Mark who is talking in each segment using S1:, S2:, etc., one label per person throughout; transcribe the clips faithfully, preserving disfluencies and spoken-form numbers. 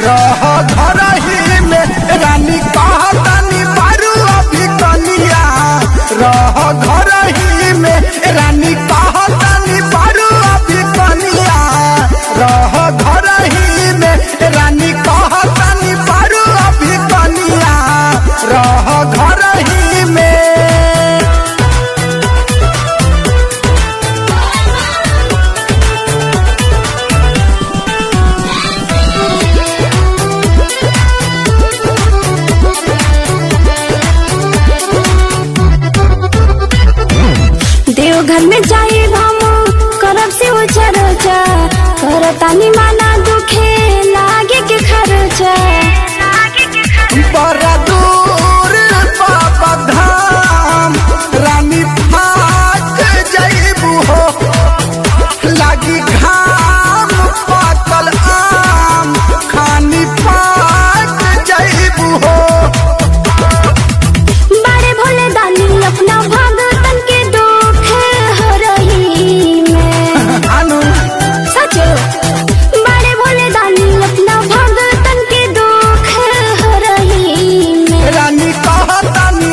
S1: रह घर ही में रानी कहतानी बारू अभी कनिया रह घर ही में रानी कहतानी बारू अभी कनिया रह घर ही में रानी कहतानी बारू अभी कनिया रह घर ही में।
S2: देवघर में जाए हम करब से चर्चा करतानी माना दुखे लागे के खर्चा
S1: बड़ा दूर बाबा धाम रानी फाक जइबू हो लागी घाम पाकल आम खानी फाक जइबू हो।
S2: बड़े भोले दानी अपना भगतन के दुख हरही में
S1: अनु
S2: सचो बड़े भोले दानी अपना भगतन के दुख हरही में।
S1: रानी कहतानी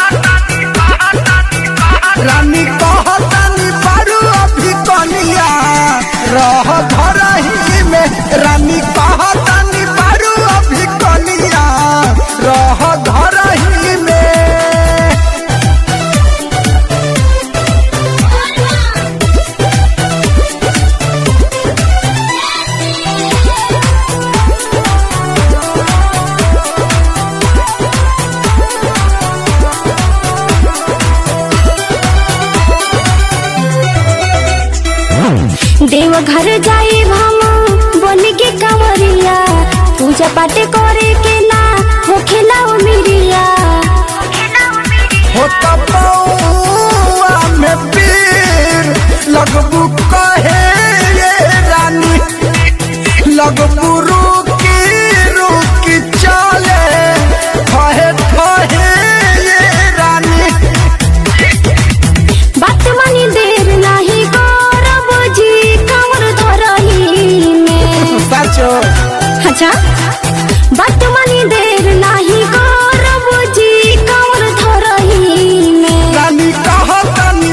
S1: रानी कहतानी बारू अभी कनिया रह घर ही में रानी कहतानी बारू अभी कनिया रह घर ही में।
S2: देवघर जाए हम बन के कंवरिया पूजा पाठ करे के ना होखेला उमिरिया
S1: हो तपौआ में पीर लगबू कहे ये रानी लगबू रुकी रुकी चले कहे कहे ये रानी।
S2: बात मानी देर नहीं करब जी कमर धरही में
S1: सचो
S2: अच्छा बात मानी देर नहीं करब जी कमर धरही में।
S1: रानी कहतानी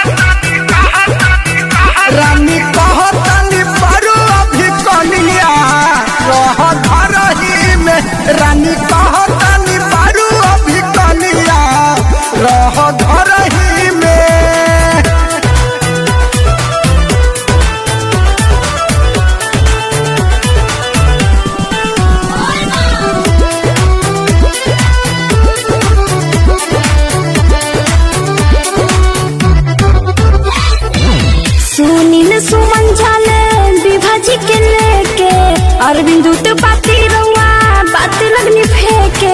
S1: रानी कहतानी बारू अभी कनिया रह घर ही में रानी कहतानी बारू अभी कनिया रह घर ही में।
S2: सुनील सुमन झाले विभाजी के लेके अरविंद तो पाती रउआ बात लगनी फेंके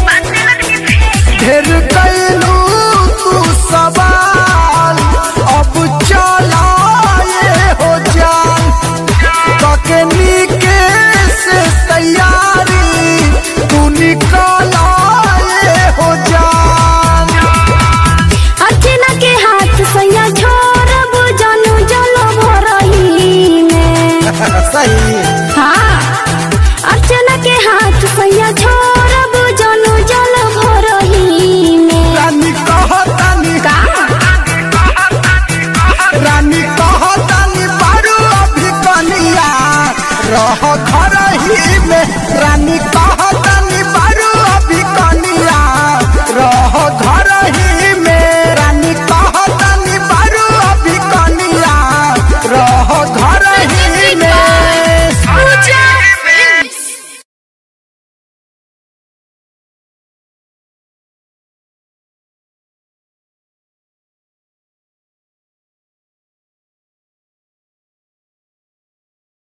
S1: ढेर कैलू तू सवाल अब चला ये हो जान ककनी के से तैयारी तू निकाला ये हो जान।
S2: अर्चना के हाथ सैया छोड़ब जानू जलो भरही में
S1: सही
S2: हाँ अर्चना के हाथ सैया छोड़ब जानू जलो भरही में।
S1: रानी कहतानी
S2: का
S1: रानी कहतानी बारू अभी कनिया रह घर ही में